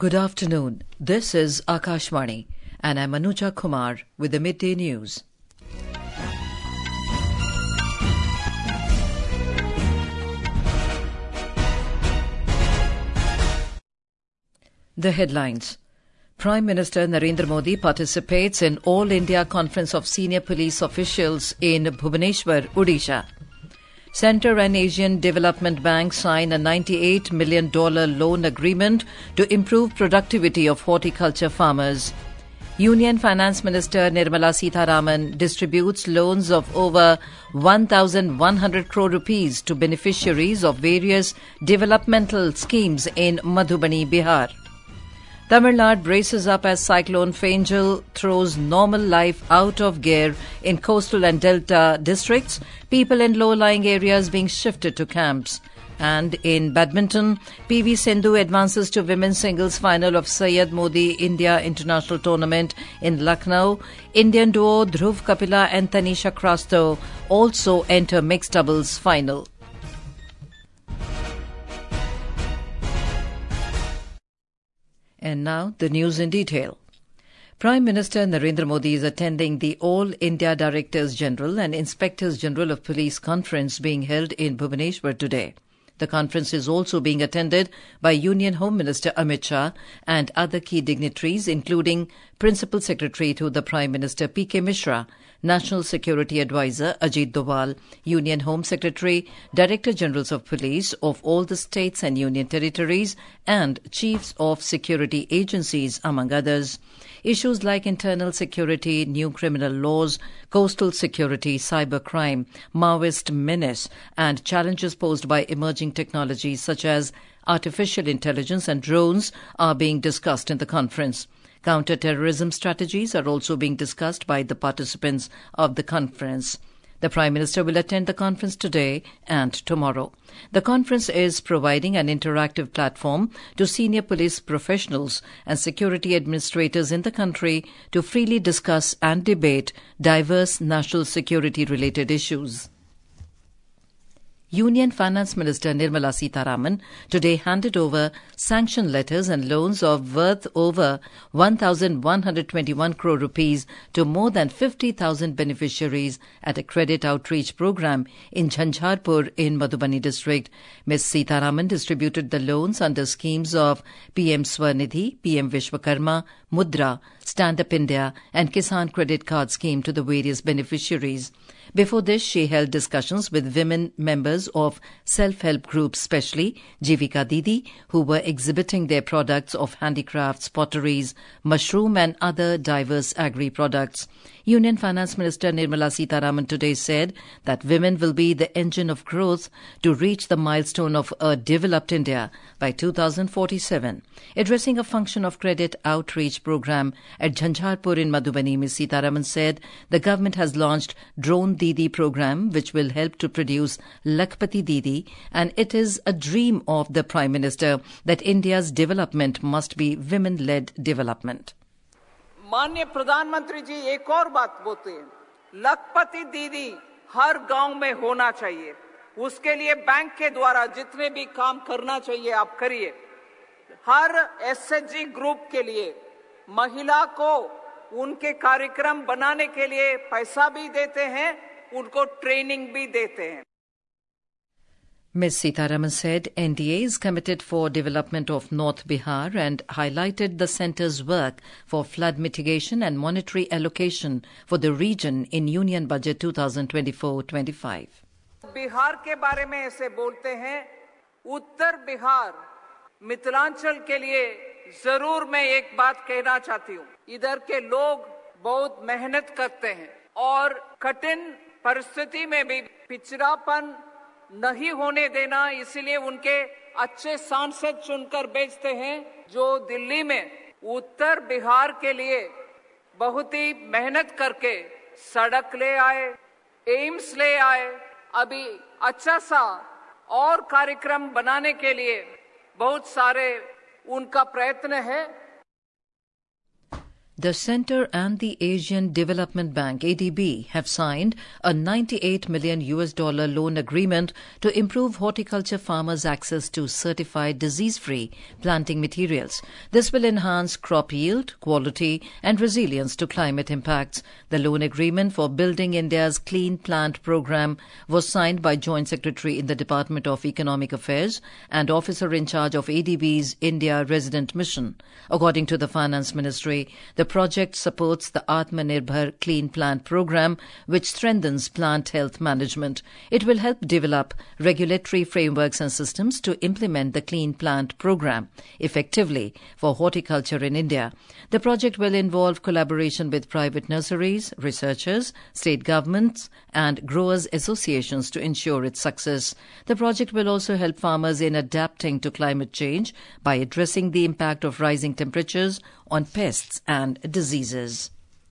Good afternoon. This is Akashvani, and I'm Anuja Kumar with the midday news. The headlines. Prime Minister Narendra Modi participates in All India Conference of Senior Police Officials in Bhubaneswar, Odisha. Centre and Asian Development Bank sign a $98 million loan agreement to improve productivity of horticulture farmers. Union Finance Minister Nirmala Sitharaman distributes loans of over 1,100 crore rupees to beneficiaries of various developmental schemes in Madhubani, Bihar. Tamil Nadu braces up as Cyclone Fangel throws normal life out of gear in coastal and delta districts, people in low-lying areas being shifted to camps. And in badminton, PV Sindhu advances to women's singles final of Syed Modi India International Tournament in Lucknow. Indian duo Dhruv Kapila and Tanisha Krasto also enter mixed doubles final. And now the news in detail. Prime Minister Narendra Modi is attending the All India Directors General and Inspectors General of Police Conference being held in Bhubaneswar today. The conference is also being attended by Union Home Minister Amit Shah and other key dignitaries, including Principal Secretary to the Prime Minister P.K. Mishra, National Security Advisor Ajit Doval, Union Home Secretary, Director Generals of Police of all the states and union territories, and chiefs of security agencies, among others. Issues like internal security, new criminal laws, coastal security, cybercrime, Maoist menace, and challenges posed by emerging technologies such as artificial intelligence and drones are being discussed in the conference. Counter-terrorism strategies are also being discussed by the participants of the conference. The Prime Minister will attend the conference today and tomorrow. The conference is providing an interactive platform to senior police professionals and security administrators in the country to freely discuss and debate diverse national security-related issues. Union Finance Minister Nirmala Sitharaman today handed over sanction letters and loans of worth over 1,121 crore rupees to more than 50,000 beneficiaries at a credit outreach program in Jhanjharpur in Madhubani district. Ms. Sitharaman distributed the loans under schemes of PM Swanidhi, PM Vishwakarma, Mudra, Stand Up India and Kisan Credit Card Scheme to the various beneficiaries. Before this, she held discussions with women members of self-help groups, especially Jivika Didi, who were exhibiting their products of handicrafts, potteries, mushroom and other diverse agri-products. Union Finance Minister Nirmala Sitharaman today said that women will be the engine of growth to reach the milestone of a developed India by 2047. Addressing a function of credit outreach program at Jhanjharpur in Madhubani, Ms. Sitharaman said the government has launched Drone Didi program, which will help to produce Lakhpati Didi, and it is a dream of the Prime Minister that India's development must be women-led development. माननीय प्रधानमंत्री जी एक और बात बोलते हैं, लखपति दीदी हर गांव में होना चाहिए। उसके लिए बैंक के द्वारा जितने भी काम करना चाहिए आप करिए। हर एसएचजी ग्रुप के लिए महिला को उनके कार्यक्रम बनाने के लिए पैसा भी देते हैं, उनको ट्रेनिंग भी देते हैं। Ms. Sitharaman said NDA is committed for development of North Bihar and highlighted the centre's work for flood mitigation and monetary allocation for the region in Union Budget 2024-25. Bihar के बारे में ऐसे बोलते हैं, उत्तर बिहार मिथिलांचल के लिए जरूर मैं एक बात कहना चाहती हूँ। इधर के लोग बहुत मेहनत करते हैं और कठिन परिस्थिति में भी पिछड़ापन नहीं होने देना, इसलिए उनके अच्छे सांसद चुनकर भेजते हैं जो दिल्ली में उत्तर बिहार के लिए बहुत ही मेहनत करके सड़क ले आए, एम्स ले आए। अभी अच्छा सा और कार्यक्रम बनाने के लिए बहुत सारे उनका प्रयत्न है। The Centre and the Asian Development Bank, ADB, have signed a $98 million loan agreement to improve horticulture farmers' access to certified disease-free planting materials. This will enhance crop yield, quality and resilience to climate impacts. The loan agreement for Building India's Clean Plant Programme was signed by Joint Secretary in the Department of Economic Affairs and officer in charge of ADB's India Resident Mission. According to the Finance Ministry, the project supports the Atmanirbhar Clean Plant Programme, which strengthens plant health management. It will help develop regulatory frameworks and systems to implement the Clean Plant Programme effectively for horticulture in India. The project will involve collaboration with private nurseries, researchers, state governments and growers' associations to ensure its success. The project will also help farmers in adapting to climate change by addressing the impact of rising temperatures on pests and diseases.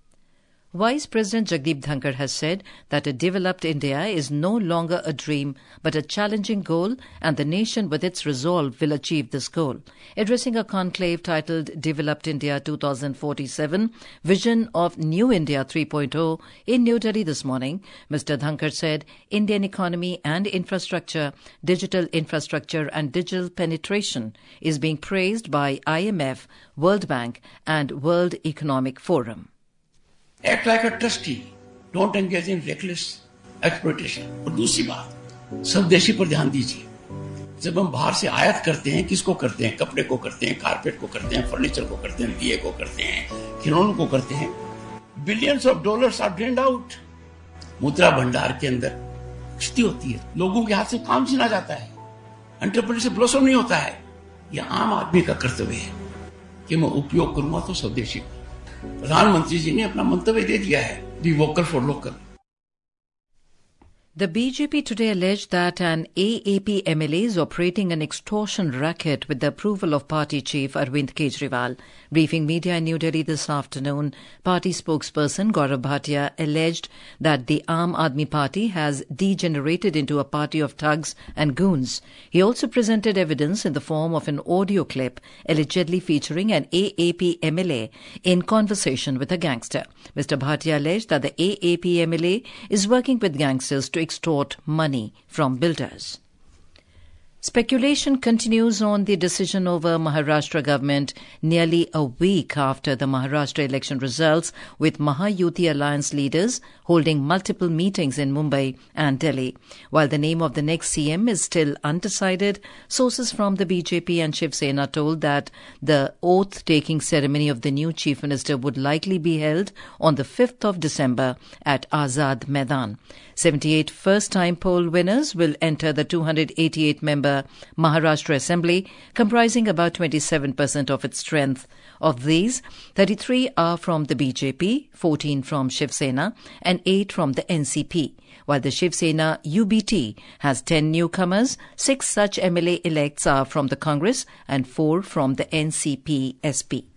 Vice President Jagdeep Dhankar has said that a developed India is no longer a dream but a challenging goal, and the nation with its resolve will achieve this goal. Addressing a conclave titled Developed India 2047, Vision of New India 3.0 in New Delhi this morning, Mr. Dhankar said Indian economy and infrastructure, digital infrastructure and digital penetration is being praised by IMF, World Bank and World Economic Forum. Act like a trustee. Don't engage in reckless exploitation. और दूसरी बात, स्वदेशी पर ध्यान दीजिए. जब हम बाहर से आयात करते हैं, किसको करते हैं? कपड़े को करते हैं, कारपेट को करते हैं, फर्नीचर को करते हैं, दिए को करते हैं, खिलौनों को करते हैं. Billions of dollars are drained out. मुद्रा भंडार के अंदर क्षति होती है. लोगों के हाथ से काम छीना जाता है. एंटरप्रेन्योरशिप ब्लॉसम नहीं होता है. यह आम आदमी का कर्तव्य है कि मैं उपयोग करूंगा तो स्वदेशी. प्रधानमंत्री जी ने अपना मंतव्य दे दिया है, be vocal for local. The BJP today alleged that an AAP MLA is operating an extortion racket with the approval of party chief Arvind Kejriwal. Briefing media in New Delhi this afternoon, party spokesperson Gaurav Bhatia alleged that the Aam Aadmi Party has degenerated into a party of thugs and goons. He also presented evidence in the form of an audio clip allegedly featuring an AAP MLA in conversation with a gangster. Mr. Bhatia alleged that the AAP MLA is working with gangsters to extort money from builders. Speculation continues on the decision over Maharashtra government nearly a week after the Maharashtra election results, with Mahayuti alliance leaders holding multiple meetings in Mumbai and Delhi. While the name of the next CM is still undecided, sources from the BJP and Shiv Sena told that the oath-taking ceremony of the new chief minister would likely be held on the 5th of December at Azad Maidan. 78 first-time poll winners will enter the 288-member Maharashtra Assembly, comprising about 27% of its strength. Of these, 33 are from the BJP, 14 from Shiv Sena, and 8 from the NCP. While the Shiv Sena UBT has 10 newcomers, 6 such MLA elects are from the Congress and 4 from the NCP SP.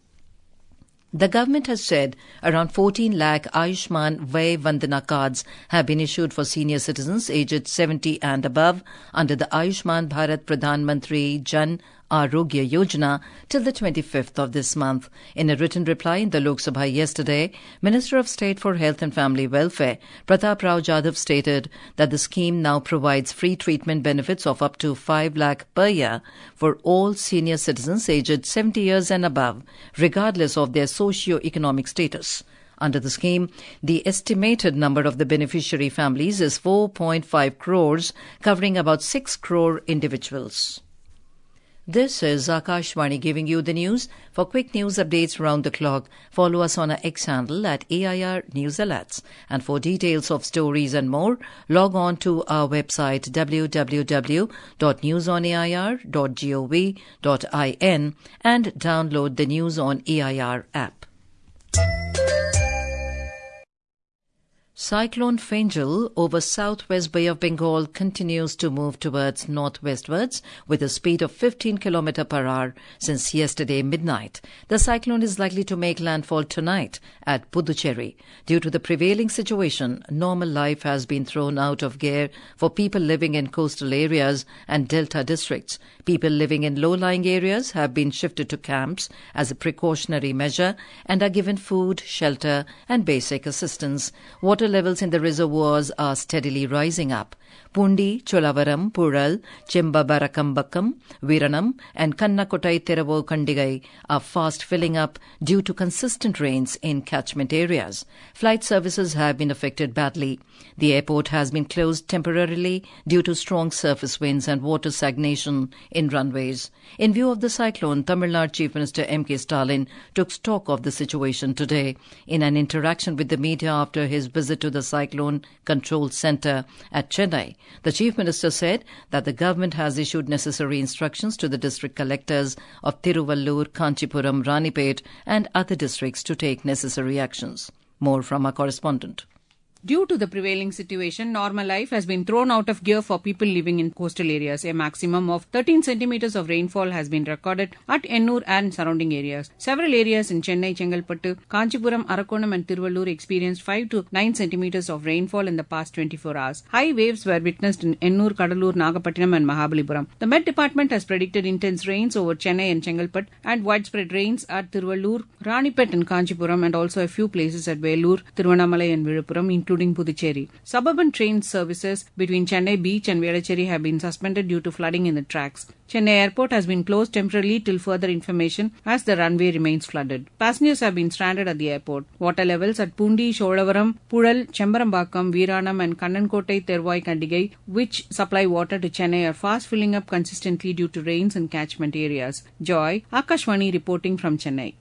The government has said around 14 lakh Ayushman Vay Vandana cards have been issued for senior citizens aged 70 and above under the Ayushman Bharat Pradhan Mantri Jan Arogya Yojana till the 25th of this month. In a written reply in the Lok Sabha yesterday, Minister of State for Health and Family Welfare, Pratap Rao Jadhav, stated that the scheme now provides free treatment benefits of up to 5 lakh per year for all senior citizens aged 70 years and above, regardless of their socio-economic status. Under the scheme, the estimated number of the beneficiary families is 4.5 crores, covering about 6 crore individuals. This is Akashvani giving you the news. For quick news updates round the clock, follow us on our X handle at AIR News Alerts. And for details of stories and more, log on to our website www.newsonair.gov.in and download the News on AIR app. Cyclone Fenjal over southwest Bay of Bengal continues to move towards northwestwards with a speed of 15 km per hour since yesterday midnight. The cyclone is likely to make landfall tonight at Puducherry. Due to the prevailing situation, normal life has been thrown out of gear for people living in coastal areas and delta districts. People living in low-lying areas have been shifted to camps as a precautionary measure and are given food, shelter and basic assistance. Water levels in the reservoirs are steadily rising up. Pundi, Cholavaram, Pural, Chimbabarakambakam, Viranam and Kannakottai Teravo Kandigai are fast filling up due to consistent rains in catchment areas. Flight services have been affected badly. The airport has been closed temporarily due to strong surface winds and water stagnation in runways. In view of the cyclone, Tamil Nadu Chief Minister M.K. Stalin took stock of the situation today. In an interaction with the media after his visit to the Cyclone Control Centre at Chennai, the Chief Minister said that the government has issued necessary instructions to the district collectors of Tiruvallur, Kanchipuram, Ranipet and other districts to take necessary actions. More from our correspondent. Due to the prevailing situation, normal life has been thrown out of gear for people living in coastal areas. A maximum of 13 centimeters of rainfall has been recorded at Ennur and surrounding areas. Several areas in Chennai, Chengalpattu, Kanchipuram, Arakonam and Tiruvallur experienced 5 to 9 centimeters of rainfall in the past 24 hours. High waves were witnessed in Ennur, Kadalur, Nagapattinam and Mahabalipuram. The Met Department has predicted intense rains over Chennai and Chengalpattu and widespread rains at Tiruvallur, Ranipet and Kanchipuram and also a few places at Vellore, Tiruvannamalai and Viluppuram, including Puducherry. Suburban train services between Chennai Beach and Velachery have been suspended due to flooding in the tracks. Chennai Airport has been closed temporarily till further information as the runway remains flooded. Passengers have been stranded at the airport. Water levels at Pundi, Sholavaram, Pural, Chembarambakam, Viranam and Kannankottai Tervai Kandigai, which supply water to Chennai, are fast filling up consistently due to rains in catchment areas. Joy, Akashvani reporting from Chennai.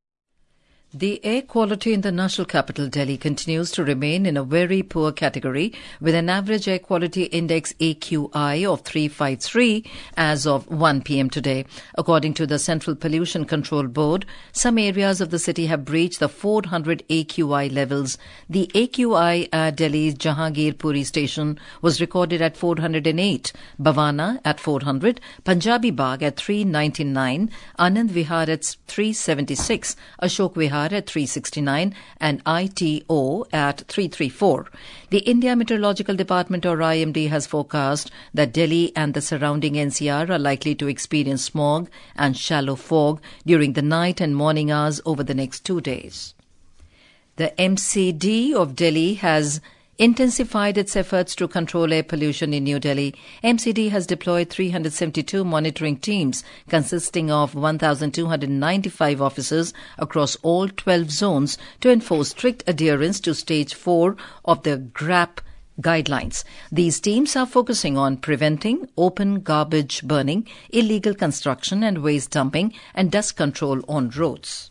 The air quality in the national capital Delhi continues to remain in a very poor category with an average air quality index AQI of 353 as of 1 p.m. today. According to the Central Pollution Control Board, some areas of the city have breached the 400 AQI levels. The AQI at Delhi's Jahangir Puri station was recorded at 408, Bhavana at 400, Punjabi Bagh at 399, Anand Vihar at 376, Ashok Vihar at 369 and ITO at 334. The India Meteorological Department or IMD has forecast that Delhi and the surrounding NCR are likely to experience smog and shallow fog during the night and morning hours over the next 2 days. The MCD of Delhi has intensified its efforts to control air pollution in New Delhi. MCD has deployed 372 monitoring teams consisting of 1,295 officers across all 12 zones to enforce strict adherence to Stage 4 of the GRAP guidelines. These teams are focusing on preventing open garbage burning, illegal construction and waste dumping and dust control on roads.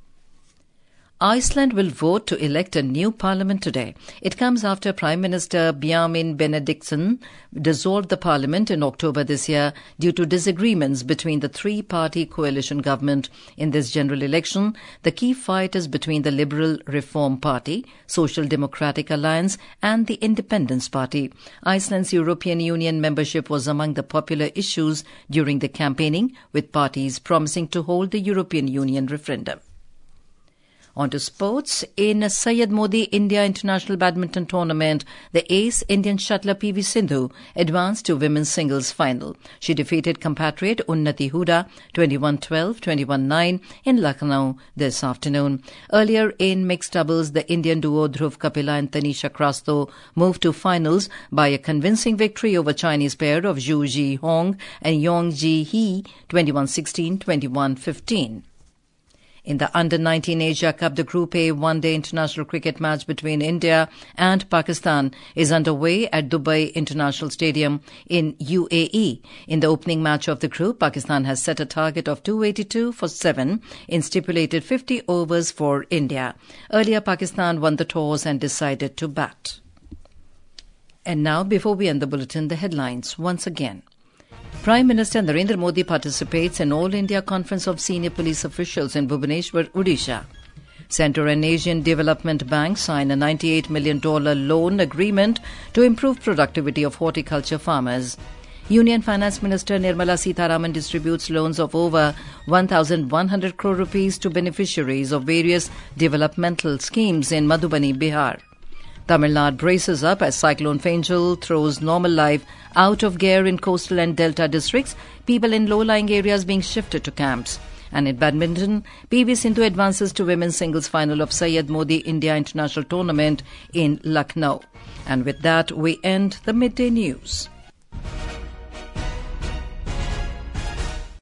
Iceland will vote to elect a new parliament today. It comes after Prime Minister Bjarni Benediktsson dissolved the parliament in October this year due to disagreements between the three-party coalition government. In this general election, the key fight is between the Liberal Reform Party, Social Democratic Alliance and the Independence Party. Iceland's European Union membership was among the popular issues during the campaigning, with parties promising to hold the European Union referendum. On to sports. In Syed Modi India International Badminton Tournament, the ace Indian shuttler PV Sindhu advanced to women's singles final. She defeated compatriot Unnati Huda 21-12, 21-9 in Lucknow this afternoon. Earlier in mixed doubles, the Indian duo Dhruv Kapila and Tanisha Krasto moved to finals by a convincing victory over Chinese pair of Zhu Ji Hong and Yong Ji Hee 21-16, 21-15. In the Under-19 Asia Cup, the Group A one-day international cricket match between India and Pakistan is underway at Dubai International Stadium in UAE. In the opening match of the group, Pakistan has set a target of 282 for 7 in stipulated 50 overs for India. Earlier, Pakistan won the toss and decided to bat. And now, before we end the bulletin, the headlines once again. Prime Minister Narendra Modi participates in All India Conference of Senior Police Officials in Bhubaneswar, Odisha. Central and Asian Development Bank signed a $98 million loan agreement to improve productivity of horticulture farmers. Union Finance Minister Nirmala Sitharaman distributes loans of over 1,100 crore rupees to beneficiaries of various developmental schemes in Madhubani, Bihar. Tamil Nadu braces up as Cyclone Fangel throws normal life out of gear in coastal and delta districts, people in low-lying areas being shifted to camps. And in badminton, PV Sindhu advances to women's singles final of Syed Modi India International Tournament in Lucknow. And with that, we end the midday news.